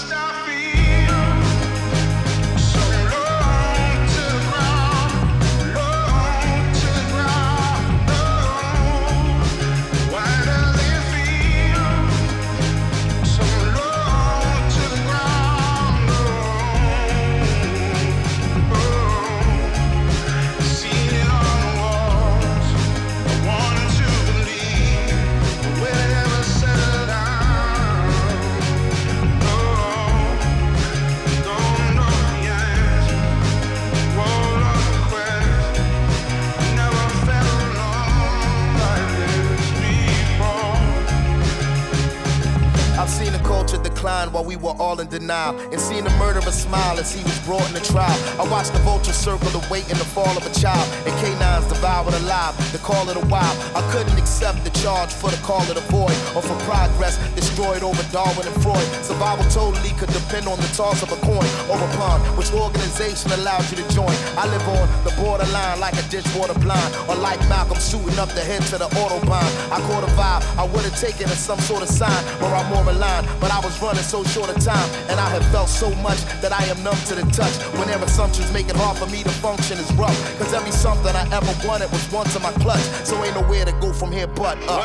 I've seen the culture decline while we were all in denial, and seen the murderer smile as he was brought in the trial. I watched the vulture circle awaiting the fall of a child, and canines devoured alive, the call of the wild. I couldn't accept the charge for the call of the void, or for progress destroyed over Darwin and Freud. Survival totally could depend on the toss of a coin or a pawn, which organization allowed you to join. I live on the borderline like a ditchwater blind, or like Malcolm suiting up the head to the Autobahn. I caught a vibe, I would have taken it as some sort of sign, where I'm more aligned, but I was running so short of time, and I have felt so much that I am numb to the touch. Whenever assumptions make it hard for me to function is rough, cause every something I ever wanted was once in my clutch, so ain't nowhere to go from here but up.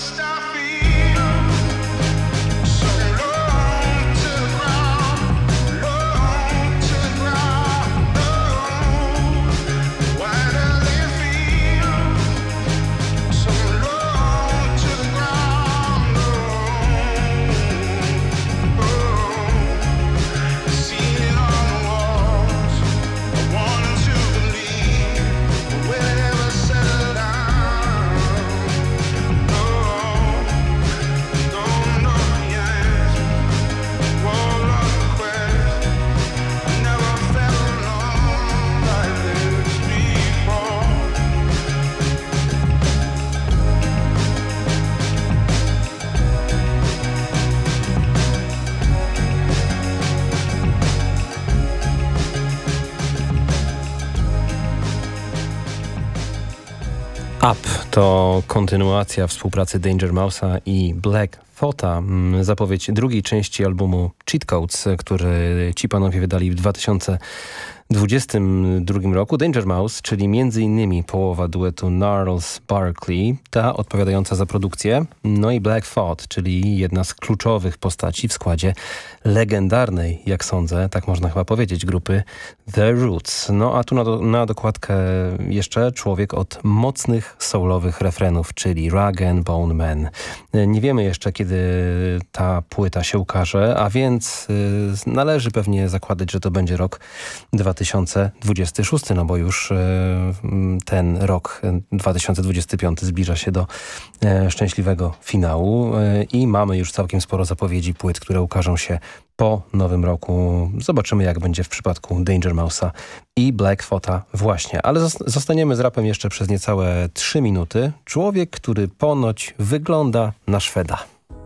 Up to kontynuacja współpracy Danger Mouse'a i Black Thought'a, zapowiedź drugiej części albumu Cheat Codes, który ci panowie wydali w dwa tysiące dwudziestym drugim roku. Danger Mouse, czyli między innymi połowa duetu Gnarls Barkley, ta odpowiadająca za produkcję, no i Black Thought, czyli jedna z kluczowych postaci w składzie legendarnej, jak sądzę, tak można chyba powiedzieć, grupy The Roots. No a tu na, do, na dokładkę jeszcze człowiek od mocnych soulowych refrenów, czyli Rag and Bone Man. Nie wiemy jeszcze, kiedy ta płyta się ukaże, a więc y, należy pewnie zakładać, że to będzie rok dwa tysiące dwudziesty szósty, no bo już ten rok dwa tysiące dwudziesty piąty zbliża się do szczęśliwego finału i mamy już całkiem sporo zapowiedzi płyt, które ukażą się po nowym roku. Zobaczymy, jak będzie w przypadku Danger Mouse'a i Black Thoughta właśnie. Ale zostaniemy z rapem jeszcze przez niecałe trzy minuty. Człowiek, który ponoć wygląda na Szweda.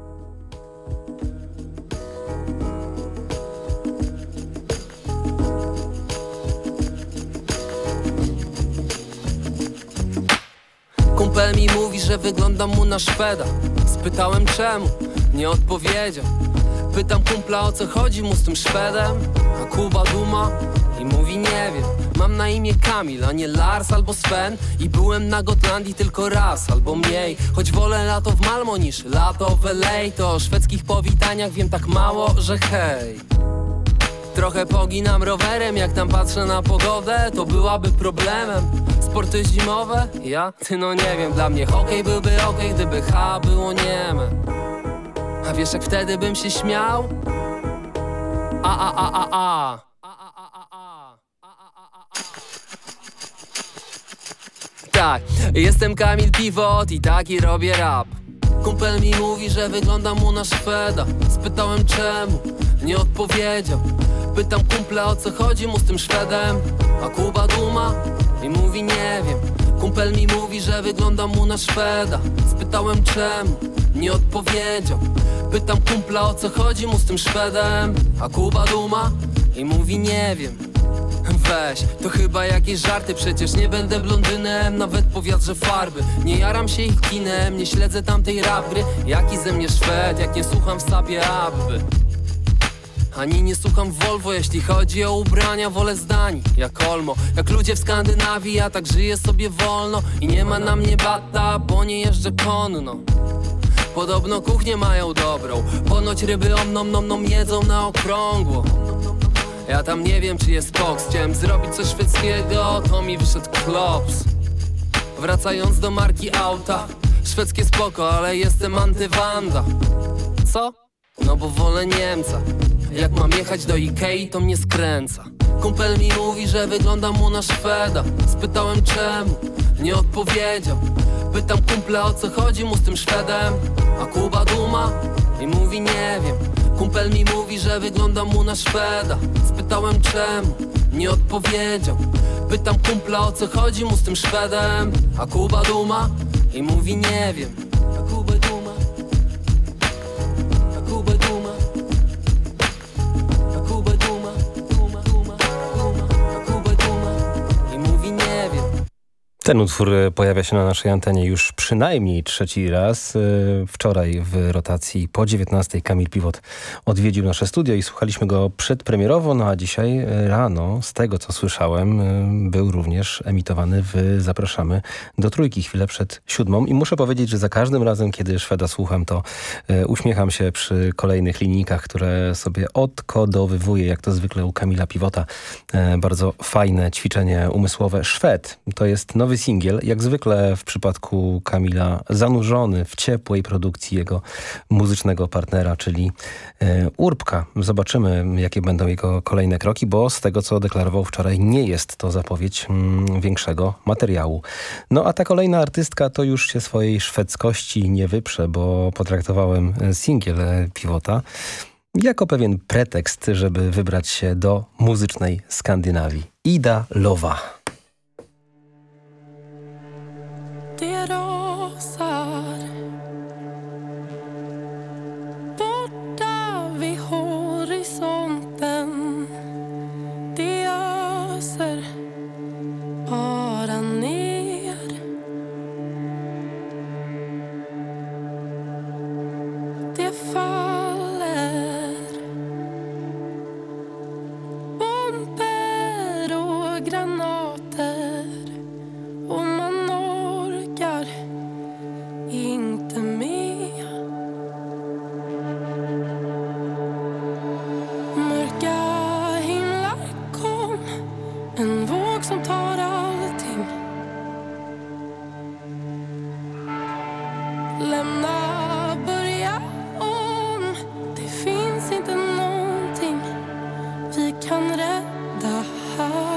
Kumpel mi mówi, że wyglądam mu na Szweda. Spytałem czemu, nie odpowiedział. Pytam kumpla, o co chodzi mu z tym Szwedem, a Kuba duma i mówi nie wiem. Mam na imię Kamil, a nie Lars albo Sven i byłem na Gotlandii tylko raz albo mniej. Choć wolę lato w Malmo niż lato w L A, to o szwedzkich powitaniach wiem tak mało, że hej. Trochę poginam rowerem, jak tam patrzę na pogodę, to byłaby problemem. Sporty zimowe? Ja? Ty no nie wiem, dla mnie hokej byłby okej, gdyby H było nieme. A wiesz jak wtedy bym się śmiał? A a a a a. Tak, jestem Kamil Pivot i taki robię rap. Kumpel mi mówi, że wyglądam mu na Szweda. Spytałem czemu, nie odpowiedział. Pytam kumpla, o co chodzi mu z tym Szwedem, a Kuba duma i mówi nie wiem. Kumpel mi mówi, że wyglądam mu na Szweda. Spytałem czemu, nie odpowiedział. Pytam kumpla, o co chodzi mu z tym Szwedem, a Kuba duma i mówi nie wiem. Weź, to chyba jakieś żarty, przecież nie będę blondynem, nawet po wiatrze farby. Nie jaram się ich kinem, nie śledzę tamtej rap gry. Jaki ze mnie Szwed, jak nie słucham w Sabie Abby. Ani nie słucham Volvo, jeśli chodzi o ubrania, wolę zdań jak Olmo. Jak ludzie w Skandynawii, ja tak żyję sobie wolno. I nie ma na mnie bata, bo nie jeżdżę konno. Podobno kuchnię mają dobrą, ponoć ryby omnom nom nom jedzą na okrągło. Ja tam nie wiem czy jest boks, chciałem zrobić coś szwedzkiego, to mi wyszedł klops. Wracając do marki auta, szwedzkie spoko, ale jestem antywanda. Co? No bo wolę Niemca. Jak mam jechać do Ikei, to mnie skręca. Kumpel mi mówi, że wyglądam mu na Szweda. Spytałem czemu, nie odpowiedział. Pytam kumpla, o co chodzi mu z tym Szwedem, a Kuba duma i mówi nie wiem. Kumpel mi mówi, że wyglądam mu na Szweda. Spytałem czemu, nie odpowiedział. Pytam kumpla, o co chodzi mu z tym Szwedem, a Kuba duma i mówi nie wiem. A Kuba duma, a Kuba duma, a Kuba duma, duma, duma, duma, a Kuba duma i mówi nie wiem. Ten utwór pojawia się na naszej antenie już przynajmniej trzeci raz. Wczoraj w rotacji po dziewiętnastej Kamil Pivot odwiedził nasze studio i słuchaliśmy go przedpremierowo, no a dzisiaj rano, z tego co słyszałem, był również emitowany w Zapraszamy do Trójki chwilę przed siódmą i muszę powiedzieć, że za każdym razem, kiedy Szweda słucham, to uśmiecham się przy kolejnych linijkach, które sobie odkodowywuję, jak to zwykle u Kamila Pivota. Bardzo fajne ćwiczenie umysłowe. Szwed to jest nowy singiel, jak zwykle w przypadku Kamila zanurzony w ciepłej produkcji jego muzycznego partnera, czyli e, Urbka. Zobaczymy, jakie będą jego kolejne kroki, bo z tego, co deklarował wczoraj, nie jest to zapowiedź mm, większego materiału. No a ta kolejna artystka to już się swojej szwedzkości nie wyprze, bo potraktowałem singiel Pivota jako pewien pretekst, żeby wybrać się do muzycznej Skandynawii. Ida Lowa. Det rasar borta vid horisonten. Det öser bara ner. Det faller bomber och granater och man inte med. Mörka himlar kom, en våg som tar allting. Lämna, börja om. Det finns inte någonting vi kan rädda här.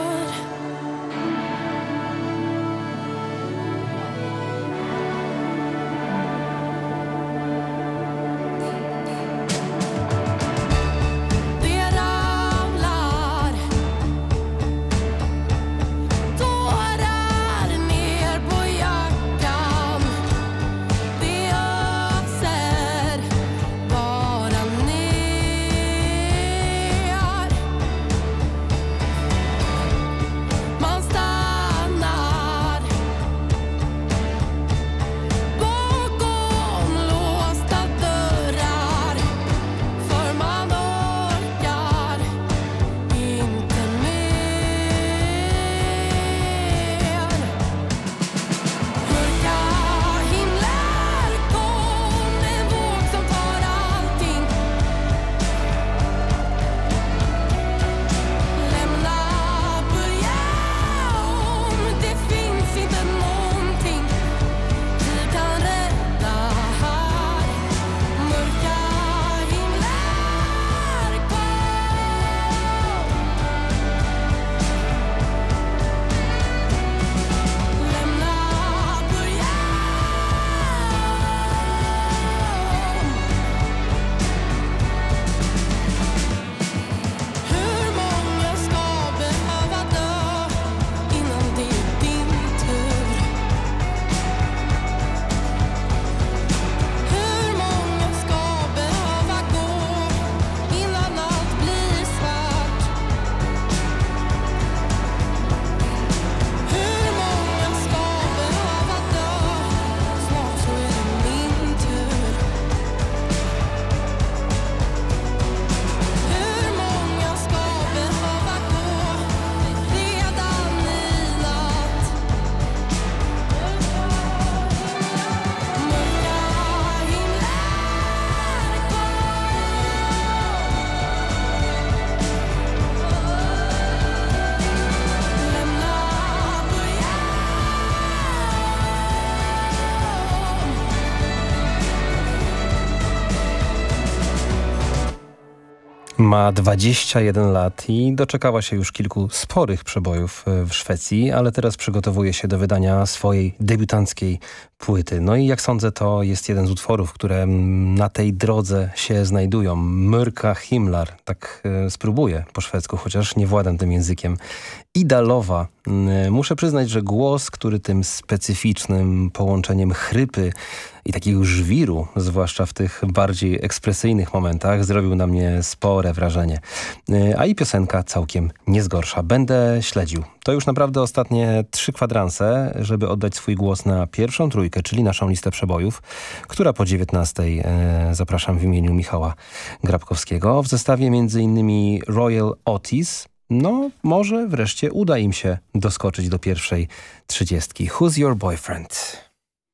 Ma dwadzieścia jeden lat i doczekała się już kilku sporych przebojów w Szwecji, ale teraz przygotowuje się do wydania swojej debiutanckiej płyty. No i jak sądzę, to jest jeden z utworów, które na tej drodze się znajdują. Mörka Himlar, tak e, spróbuję po szwedzku, chociaż nie władam tym językiem. Idalowa. Muszę przyznać, że głos, który tym specyficznym połączeniem chrypy i takiego żwiru, zwłaszcza w tych bardziej ekspresyjnych momentach, zrobił na mnie spore wrażenie. A i piosenka całkiem nie zgorsza. Będę śledził. To już naprawdę ostatnie trzy kwadranse, żeby oddać swój głos na pierwszą trójkę, czyli naszą listę przebojów, która po dziewiętnastej e, zapraszam w imieniu Michała Grabkowskiego. W zestawie między innymi Royal Otis. No, może wreszcie uda im się doskoczyć do pierwszej trzydziestki. Who's Your Boyfriend?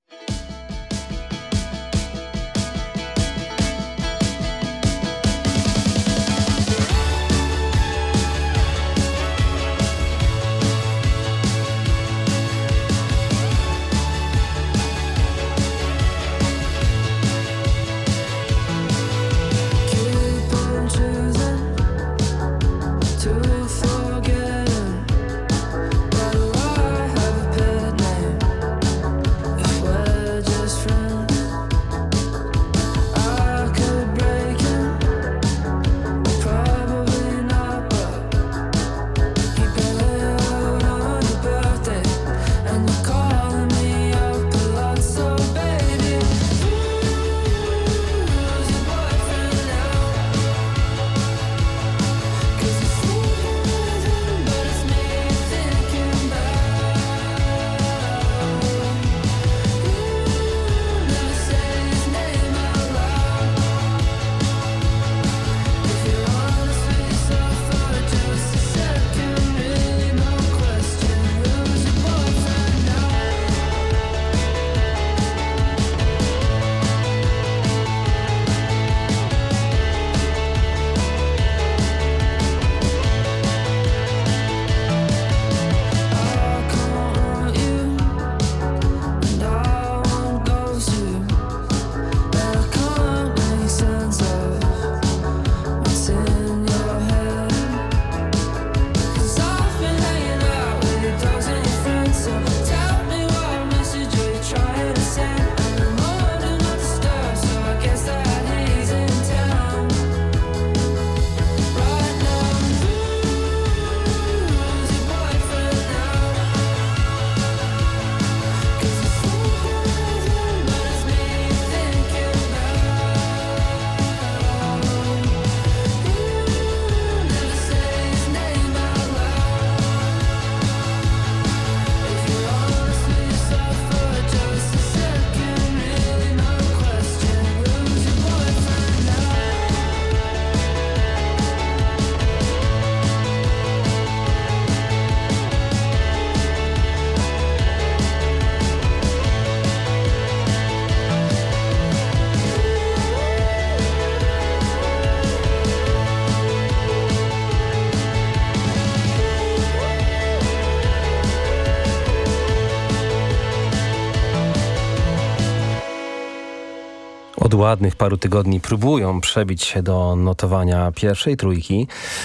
Od ładnych paru tygodni próbują przebić się do notowania pierwszej trójki.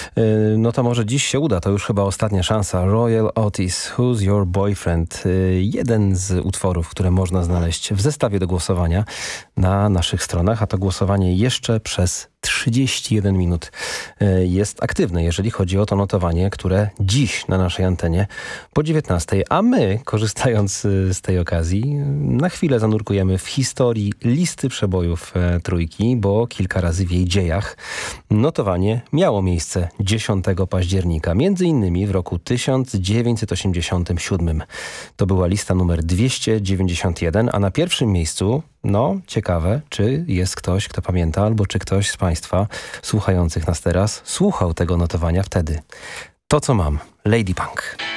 No to może dziś się uda, to już chyba ostatnia szansa. Royal Otis, Who's Your Boyfriend? Jeden z utworów, które można znaleźć w zestawie do głosowania na naszych stronach, a to głosowanie jeszcze przez trzydzieści jeden minut jest aktywne, jeżeli chodzi o to notowanie, które dziś na naszej antenie po dziewiętnastej, a my, korzystając z tej okazji, na chwilę zanurkujemy w historii listy przebojów trójki, bo kilka razy w jej dziejach notowanie miało miejsce dziesiątego października, między innymi w roku tysiąc dziewięćset osiemdziesiątym siódmym. To była lista numer dwieście dziewięćdziesiąt jeden, a na pierwszym miejscu, no ciekawe, czy jest ktoś, kto pamięta, albo czy ktoś z Państwa słuchających nas teraz słuchał tego notowania wtedy. To, co mam. Lady Punk.